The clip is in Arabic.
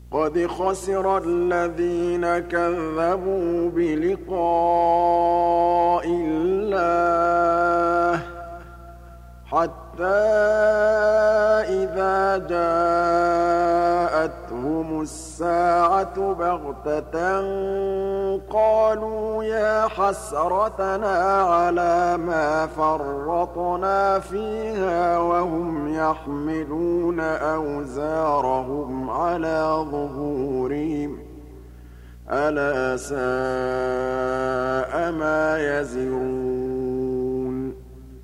قد خسر الذين كذبوا بلقاء الله حتى إذا جاءتهم الساعة بغتة قالوا يا حسرتنا على ما فرطنا فيها وهم يحملون أوزارهم على ظهورهم ألا ساء ما يزرون